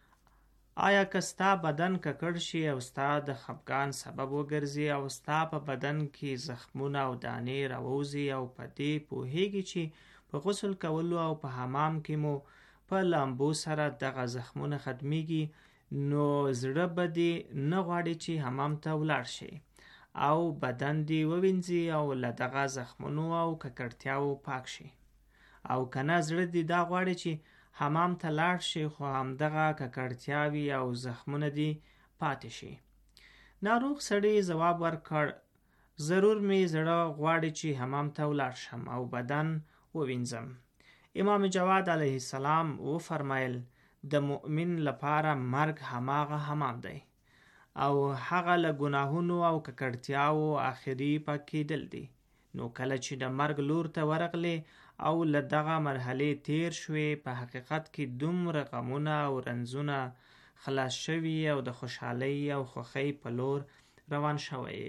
آیا که ستا بدن ککړ شي او ستا د خفګان سبب وګرځي او ستا په بدن کې زخمونه او دانې راووځي او په دې پوهیږي چې په غسل کولو او په حمام کې مو په لامبو سره دغه زخمونه ختمیږي، نو زړه به دې نه غواړي چې حمام ته ولاړ شي او بدن دی ووینځي او له دغه زخمونو او ککړتیاو پاک شي، او کنه زړه دی دا غواړي چې حمام ته لاړ شي خو همدغه ککړتیاوي او زخمونه دی پاتې شي. ناروغ سړی ځواب ورکړ ضرور می زړه غواړي چې حمام ته ولاړ شم او بدن ووینځم. امام جواد علیه السلام و فرمایل د مؤمن لپاره مرګ هماغه حمام دی او هغه له ګناهونو او ککړتیاو آخري پاک کېدل دي. نو کله چې د مرګ لور ته ورغلې او له دغه مرحلې تیر شوې، په حقیقت کې دومره غمونه او رنځونه خلاص شوي او د خوشحالۍ او خوښۍ په لور روان شوی.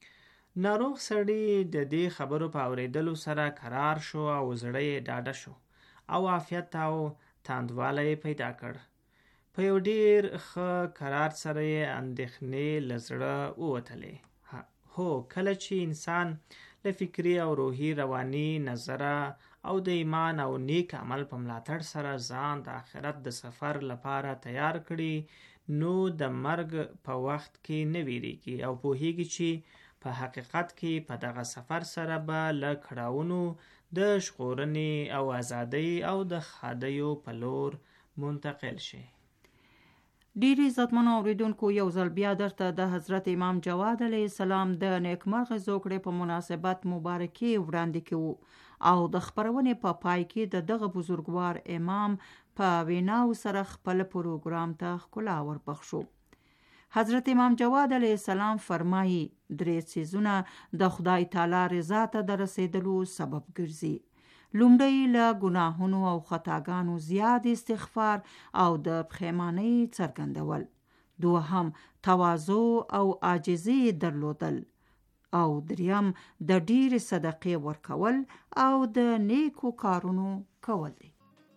ناروغ سړی د دې خبرو په اورېدلو سره قرار شو او زړه یې ډاډه شو او عافیت او تاندوالی پیدا کړ. په یو ډیر ښه قرار سره یې اندېښنې له زړه ووتلې. هو، کله چې انسان له فکري او روحي رواني نظره او د ایمان او نیک عمل په ملاتړ سره ځان د آخرت د سفر لپاره تیار کړي نو د مرګ په وخت کې نه ویریږي او پوهیږي چې په حقیقت کې په دغه سفر سره به له کړاوونو د ژغورنې او ازادۍ او د ښادیو په لور منتقل شي. ډیری عزتمنو اوریدونکو یو ځل بیا درته د حضرت امام جواد علیه السلام د نیکمرغه زوکړې په مناسبت مبارکي وړاندې کوو او د خپرونې په پای کې د دغه بزرګوار امام په ویناو سره خپل پروګرام ته ښکلا وربخښو. حضرت امام جواد علیه السلام فرمایي درې څیزونه د خدای تعالی رضا ته د رسیدلو سبب ګرځي. لومړی له ګناهونو او خطاګانو زیات استغفار او د پښیمانۍ څرګندول. دوهم تواضع او عاجزي درلودل. او دریم د ډیر صدقې ورکول او د نیکو کارونو کول دي.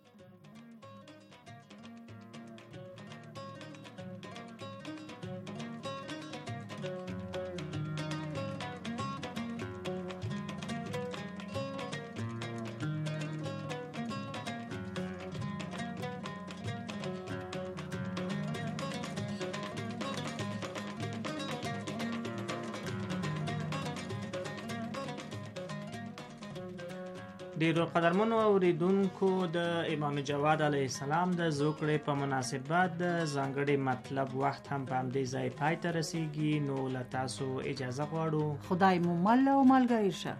ډیرو قدرمنو اوریدونکو د امام جواد علیه السلام د زوکړې په مناسبت د ځانګړي مطلب وخت هم په همدې ځای پای ته رسیږي. نو له تاسو اجازه غواړو خدای مو مل او ملګری شه.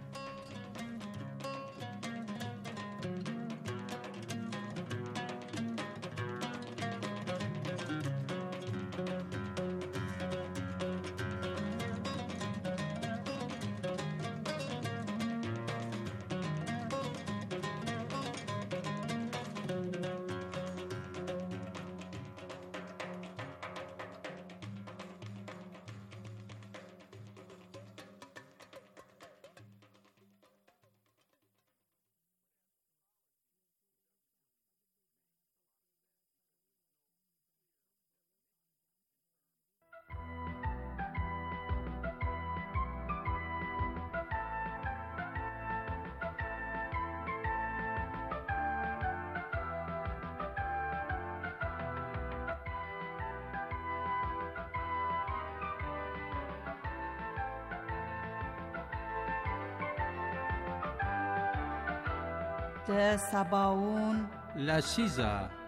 د سباوون لسیزه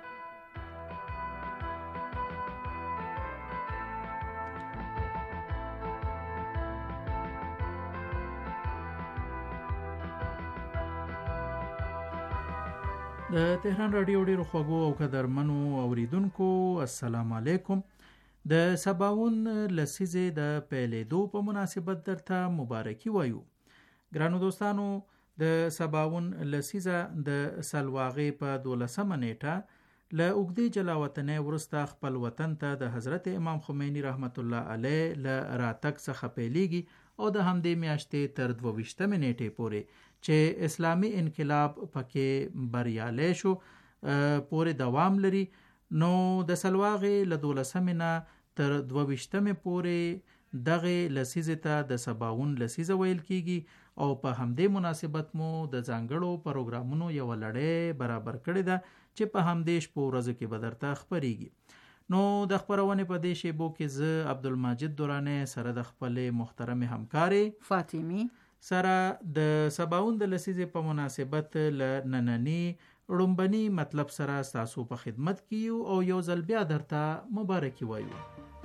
د تهران رادیو ډیرو خوږو او قدرمنو اوریدونکو السلام علیکم. د سباوون لسیزه د پیلېدو په مناسبت درته مبارکي وایو. ګرانو دوستانو د سباوون لسیزه د سلواغې په دولسمه نیټه له اوږدې جلاوطنۍ وروسته خپل وطن ته د حضرت امام خمیني رحمت الله علیه له راتګ څخه پیلېږي او د همدې میاشتې تر دوه ویشتمې نیټې پورې چې اسلامی انقلاب پکې بریالی شو پورې دوام لري. نو د سلواغې له دولسمې نه تر دوه ویشتمې پورې دغه لسیزه ته د سباوون لسیزه ویل کیږي او په همدې مناسبت مو د ځانګړو پروګرامونو یو لړۍ برابر کړې ده چې په همدې شپو ورځو کې به درته خپریږي. نو د خپرونې په دې شیبو کې زه عبدالمجید دورانی سره د خپلې محترمې همکارې فاطمی سره د سباوون د لسیزې په مناسبت له نننی ړومبني مطلب سره ستاسو په خدمت کې یو او یو ځل بیا درته مبارکي وایو.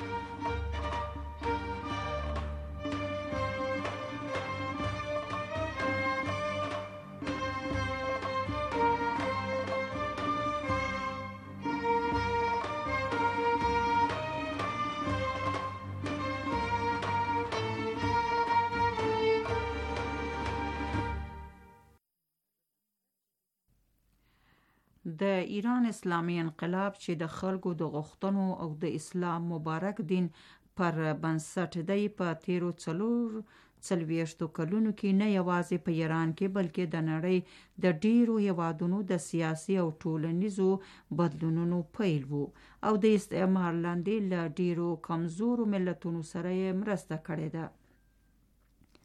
د ایران اسلامی انقلاب چې د خلکو د غوښتنو او د اسلام مبارک دین پر بنسټ دی په تیرو څلور څلوېښتو کلونو کې نه یوازې په ایران کې بلکې د نړۍ د ډیرو هیوادونو د سیاسي او ټولنیزو بدلونونو پیل وو او د استعمار لاندې له ډیرو کمزورو ملتونو سره یې مرسته کړې ده.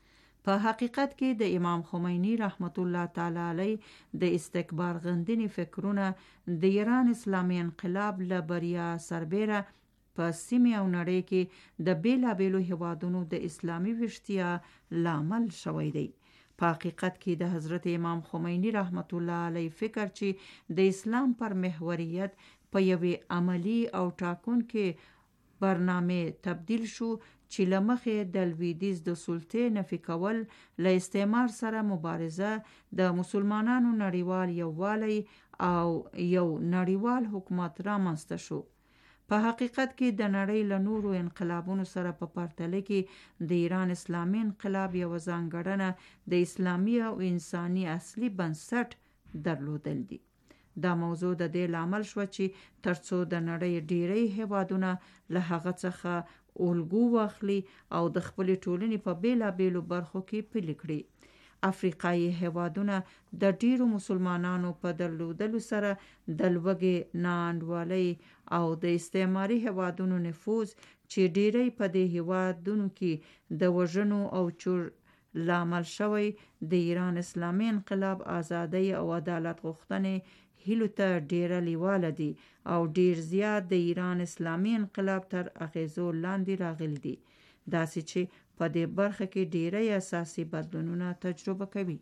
په حقیقت کې د امام خمینی رحمت الله تعالی علیه د استکبار غندنې فکرونه د ایران اسلامي انقلاب له بریا سربیره په سیمه او نړۍ کې د بیلابیلو هیوادونو د اسلامي ویشتیا لامل شوی دی. په حقیقت کې د حضرت امام خمینی رحمت الله علیه فکر چې د اسلام پر محوریت په یوې عملی او ټاکونکې برنامه تبدیل شو چې لمخې د لویدیځ د سلطې نفي کول، له استعمار سره مبارزه، د مسلمانانو نړیوال یووالی او یو نړیوال حکومت رامنځته شو. په حقیقت کې د نړۍ له نورو انقلابونو سره په پرتله کې د ایران اسلامي انقلاب یو ځانګړنه د اسلامي او انساني اصلي بنسټ درلودل دي. دا موضوع د دې لامل شو چې ترڅو د نړۍ ډیری هیوادونه له هغه څخه الګو واخلي او د خپل ټولنې په بیلابیلو برخو کې پلي کړي. افریقایي هیوادونه د ډیرو مسلمانانو په درلودلو سره د لوږې، ناانډولۍ او د استعماري هیوادونو نفوذ چې ډیری په دې هیوادونو کې د وژنو او چور لامل شوی، د ایران اسلامي انقلاب ازادۍ او عدالت غوښتنې هیلو ته ډیره لیواله دي او ډیر زیات د ایران اسلامي انقلاب تر اغیزو لاندې راغلي دي، داسې چې په دې برخه کې ډیری اساسي بدلونونه تجربه کوي.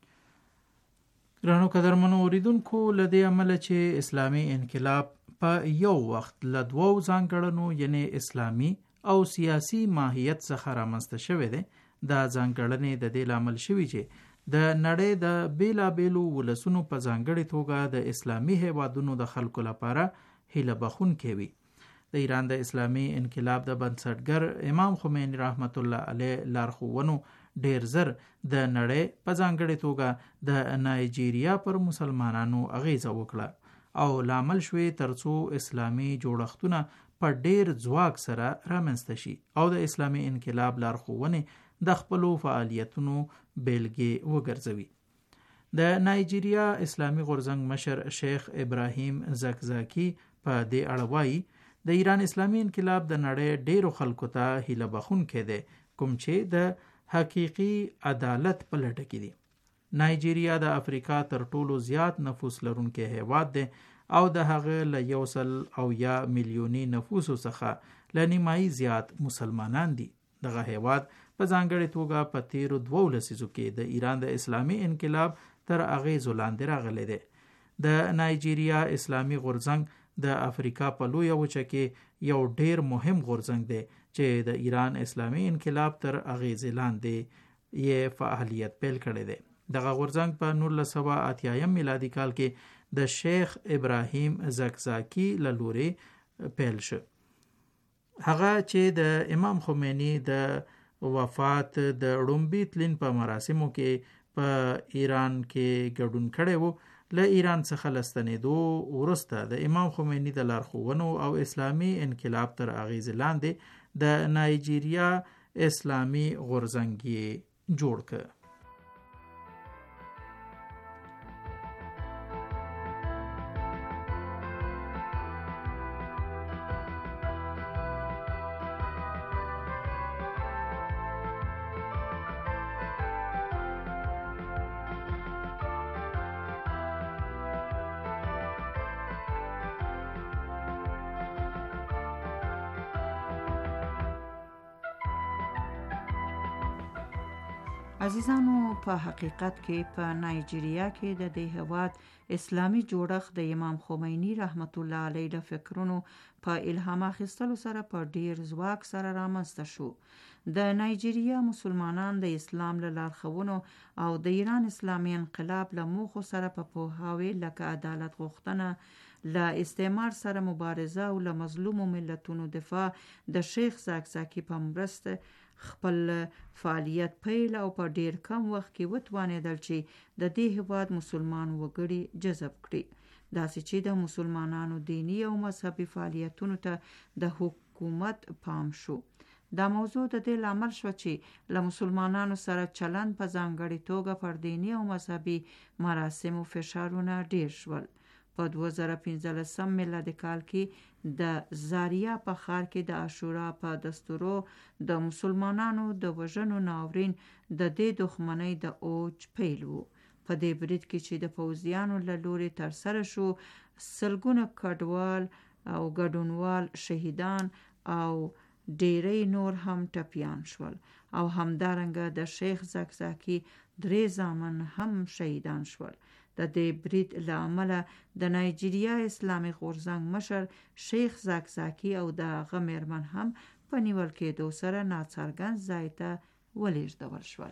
ګرانو قدرمنو اوریدونکو، له دې امله چې اسلامي انقلاب په یو وخت له دوو ځانګړنو یعنی اسلامي او سیاسي ماهیت څخه رامنځته شوی دی، دا ځانګړنې د دې لامل شوي چې د نړۍ د بیلابیلو ولسونو په ځانګړې توګه د اسلامي هیوادونو د خلکو لپاره هیله بخښونکې وي. د ایران د اسلامي انقلاب د بنسټګر امام خمینی رحمت الله علیه لارښوونو ډیر زر د نړۍ په ځانګړې توګه د نایجیریا پر مسلمانانو اغیزه وکړه او لامل شوی ترڅو اسلامي جوړښتونه په ډیر ځواک سره رامنځته شي او د اسلامي انقلاب لارښوونې د خپلو فعالیتونو بیلګې وګرځوي. د نایجیریا اسلامي غورځنګ مشر شیخ ابراهیم زکزاکی په دې اړه وایي د ایران اسلامي انقلاب د نړۍ ډیرو خلکو ته هیله بخښونکی دی، کوم چې د حقیقي عدالت په لټه کې دي. نایجیریا د افریقا تر ټولو زیات نفوس لرونکی هیواد دی او د هغه له یو سل او یا میلیوني نفوسو څخه له نیمایي زیات مسلمانان دي. دغه هیواد په ځانګړې توګه په تیرو دوو لسیزو کې د ایران د اسلامي انقلاب تر اغیزو لاندې راغلی دی. د نایجیریا اسلامي غورځنګ د افریقا په لویه وچه کې یو ډیر مهم غورځنګ دی چې د ایران اسلامي انقلاب تر اغیزې لاندې یې فعالیت پیل کړی دی. دغه غورځنګ په نولس سوه اتیایم میلادي کال کې د شیخ ابراهیم زکزاکی له لورې پیل شو. هغه چې د امام خمینی د وفات د ړومبي تلین په مراسمو کې په ایران کې ګډون کړی وو. له ایران څخه لستنېدو وروسته د امام خمینی د لارښوونو او اسلامي انقلاب تر اغیزې لاندې د نایجیریا اسلامي غورځنګ یې جوړ کړ. عزیزانو، په حقیقت کې په نایجیریا کې د دې هیواد اسلامی جوړښت د امام خمینی رحمت الله علیه له فکرونو په الهام اخیستلو سره په ډیر ځواک سره رامنځته شو. د نایجیریا مسلمانان د اسلام له لارښوونو او د ایران اسلامي انقلاب له موخو سره په پوهاوي لکه عدالت غوښتنه، له استعمار سره مبارزه او له مظلومو ملتونو دفاع د شیخ زکزاکی په مرسته خپل فعالیت پیل او په ډیر کم وخت کې وتوانېدل چې د دې هیواد مسلمان وګړي جذب کړي، داسې چې د مسلمانانو دینی او مذهبي فعالیتونو ته د حکومت پام شو. دا موضوع د دې لامل شو چې له مسلمانانو سره چلند په ځانګړې توګه پر دینی او مذهبي مراسمو فشارونه ډیر شول. په دوه زره پنځلسم میلادي کال کې د زاریا په ښار کې د عاشورا په دستورو د مسلمانانو د وژنو ناورین د دې دښمنۍ د اوج پیل و. په دې برید کې چې د پوځیانو له لوري ترسره شو، سلګونه کډوال او ګډونوال شهیدان او ډیری نور هم ټپیان شول او همدارنګه د شیخ زکزاکی درې زامن هم شهیدان شول. د دې برید له امله د نایجیریا اسلامي غورځنګ مشر شیخ زکزاکی او د هغه میرمن هم په نیول کېدو سره ناڅرګند ځای ته ولېږدول شول.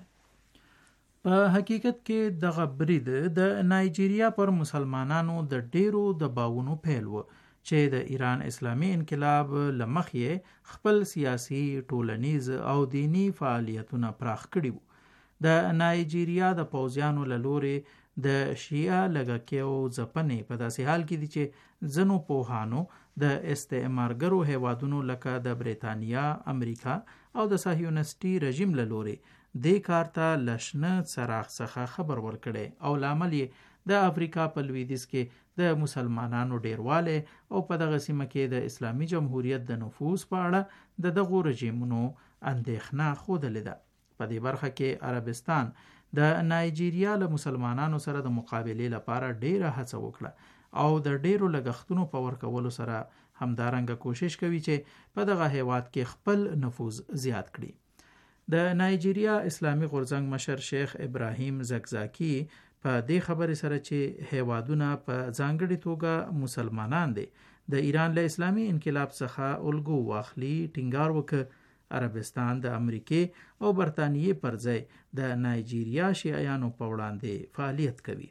په حقیقت کې دغه برید د نایجیریا پر مسلمانانو د ډیرو دباوونو پیل و چې د ایران اسلامي انقلاب له مخې خپل سیاسي، ټولنیز او دینی فعالیتونه پراخ کړي وو. د نایجیریا د پوځیانو له لوري د شیعه لږکیو ځپنې په داسې حال کې دي چې ځینو پوهانو د استعمارګرو هیوادونو لکه د بریتانیا، امریکا او د صهیونیستي رژیم له لوري دې کار ته له شنه څراغ څخه خبر ورکړی او لامل یې د افریقا په لویدیځ کې د مسلمانانو ډیروالی او په دغه سیمه کې د اسلامي جمهوریت د نفوذ په اړه د دغو رژیمونو اندېښنه ښودلې ده. په دې برخه کې عربستان د نایجیریا له مسلمانانو سره د مقابلې لپاره ډیره هڅه وکړه او د ډیرو لګښتونو په ورکولو سره همدارنګه کوشش کوي چې په دغه هیواد کې خپل نفوذ زیات کړي. د نایجیریا اسلامي غورځنګ مشر شیخ ابراهیم زکزاکی په دې خبرې سره چې هیوادونه په ځانګړې توګه مسلمانان دي د ایران له اسلامي انقلاب څخه الګو واخلي ټینګار وکړ. عربستان د امریکې او برطانیې پر ځای د نایجیریا شیعیانو په وړاندې فعالیت کوي.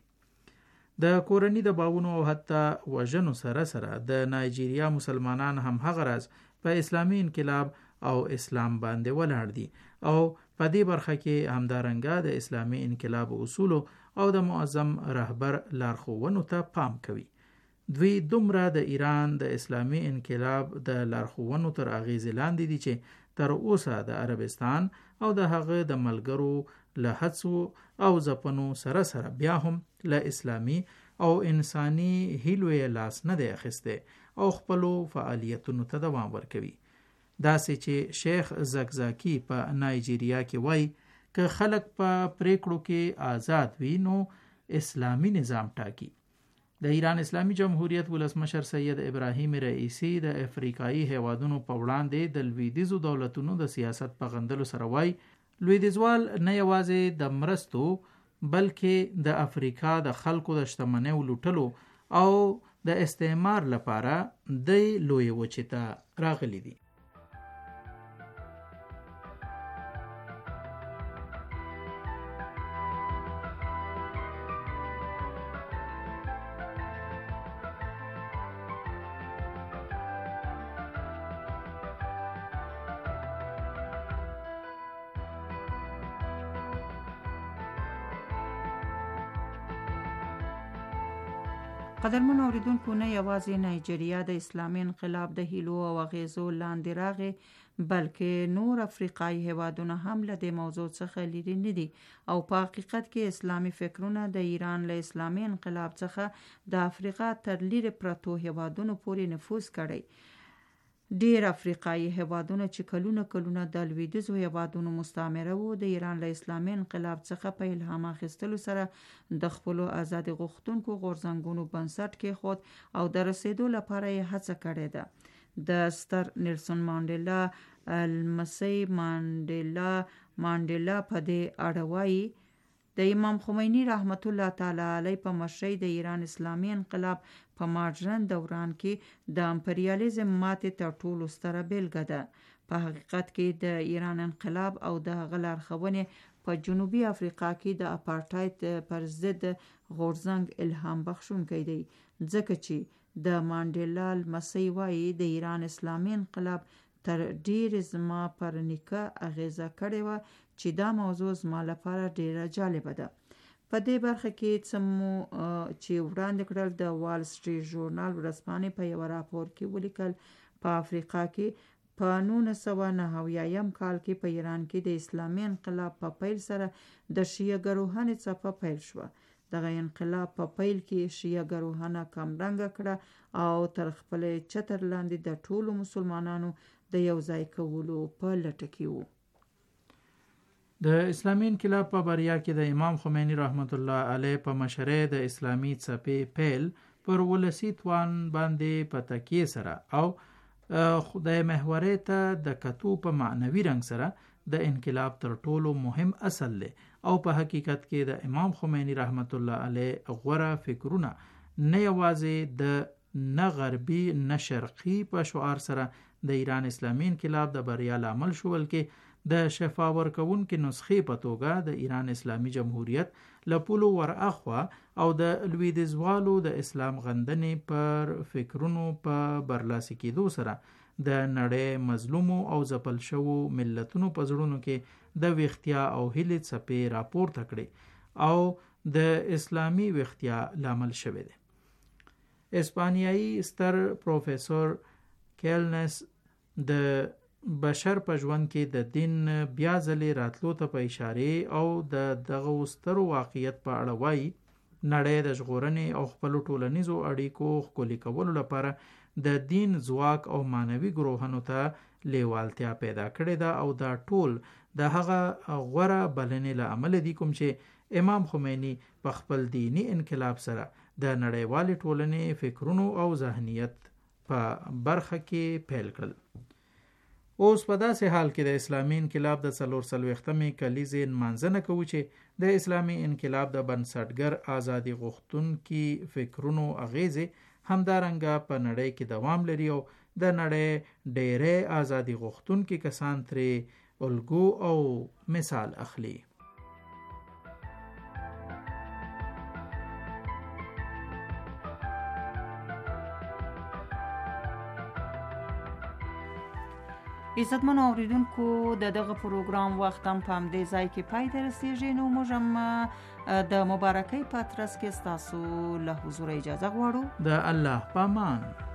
د کورنۍ د باونو او حتی وژنو سره سره د نایجیریا مسلمانان هم هغه راز په اسلامي انقلاب او اسلام باندې ولاړ دي او په دې برخه کې همدارنګه د اسلامي انقلاب اصول او د معظم رهبر لارښوونو ته پام کوي. دوی دومره د ایران د اسلامي انقلاب د لارښوونو تر اغیزې لاندې دي چې تر اوسه د عربستان او د هغه د ملګرو له هڅو او ځپنو سره سره بیا هم له اسلامي او انساني هیلو یې لاس نه دی اخیستی او خپلو فعالیتونو ته دوام ورکوي. داسې چې شیخ زکزاکی په نایجیریا کې وایي که خلک په پریکړو کې آزاد وي نو اسلامي نظام ټاکي. د ایران اسلامي جمهوریت ولسمشر سید ابراهیم رئیسی د افریقایي هیوادونو په وړاندې د لویدیځو دولتونو د سیاست په غندلو سره وایي لویدیځوال نه یوازې د مرستو بلکې د افریقا د خلکو د شتمنیو لوټلو او د استعمار لپاره د لوی وچې ته راغلي دي. قدرمن اوریدونکو، نه یوازې نایجیریا د اسلامي انقلاب د هیلو او اغیزو لاندې راغی بلکې نور افریقایي هیوادونه هم له دې موضوع څخه لرې نه دي او په حقیقت کې اسلامي فکرونه د ایران له اسلامي انقلاب څخه د افریقا تر لرې پرتو هیوادونو پورې نفوذ کړی. ډیر افریقایي هیوادونه چې کلونه کلونه د لویدیځو هیوادونو مستعمره وو د ایران له اسلامي انقلاب څخه په الهام اخیستلو سره د خپلو ازادي غوښتونکو غورځنګونو بنسټ کېښود او د رسېدو لپاره یې هڅه کړې ده. د ستر نیلسن مانډیلا لمسی مانډیلا مانډیلا په دې اړه وایي د امام خمیني رحمت الله تعالی علیه په مشرۍ د ایران اسلامي انقلاب په ماډرن دوران کې د امپریالیزم ماتې تر ټولو ستره بیلګه ده. په حقیقت کې د ایران انقلاب او د هغه لارښوونې په جنوبي افریقا کې د اپارټایډ پر ضد غورځنګ الهام بخښونکی دی، ځکه چې د مانډیلا لمسی وایي د ایران اسلامي انقلاب تر ډیر زما پر نیکه اغیزه کړې وه چې دا موضوع زما لپاره ډیره جالبه ده. په دې برخه کې څه مو چې وړاندې کړل د وال سټریټ ژورنال ورځپاڼې په یوه راپور کې ولیکل په افریقا کې په نولس سوه نهه اویایم کال کې په ایران کې د اسلامي انقلاب په پیل سره د شیعه ګروهانې څپه پیل شوه، دغه انقلاب په پیل کې شیعه ګروهانه کمرنګه کړه او تر خپل چتر لاندې د ټولو مسلمانانو د یو ځای کولو په لټه کې وو. د اسلامي انقلاب په بریا کې د امام خمینی رحمت الله علیه په مشرۍ د اسلامي څپې پیل پر ولسی توان باندې په تکیه سره او خدای محوري ته د کتو په معنوي رنګ سره د انقلاب تر ټولو مهم اصل دی او په حقیقت کې د امام خمینی رحمت الله علیه غوره فکرونه نه یوازې د نه غربي نه شرقي په شعار سره د ایران اسلامي انقلاب د بریا لامل شو، بلکې د شفا ورکوونکې نسخې په توګه د ایران اسلامي جمهوریت لپولو ورأخوا او د لویدیځوالو د اسلام غندنې پر فکرونو په برلاسي کېدو سره د نړۍ مظلومو او ځپل شوو ملتونو په زړونو کې د ویښتیا او هیلې څپې راپورته کړي او د اسلامي ویښتیا لامل شوی دی. اسپانیایی ستر پروفیسور کیلنس د بشر په ژوند کې د دین بیا ځلې راتلو ته په اشاره او د دغه سترو واقعیت په اړه وایي نړۍ د ژغورنې او خپل ټولنیزو اړیکو ښکلي کولو لپاره د دین ځواک او مانوي ګروهانو ته لیوالتیا پیدا کړې ده او دا ټول د هغه غوره بلنې له امله دي کوم چې امام خمینی په خپل دینی انقلاب سره د نړیوالې ټولنې فکرونو او ذهنیت په برخه کې پیل کړل. اوس په داسې حال کې د اسلامي انقلاب د څلور څلوېښتمې کلیزې نمانځنه کوو چې د اسلامي انقلاب د بنسټګر ازادي غوښتونکي فکرونو اغیزې همدارنګه په نړۍ کې دوام لري او د نړۍ ډېرې ازادي غوښتونکي کسان ترې الګو او مثال اخلي. عزتمنو اوریدونکو د دغه پروګرام وخت هم په همدې ځای کې پای ته رسیږي، نو موږ هم د مبارکۍ په ترڅ کې ستاسو له حضور اجازه غواړو. د الله په امان.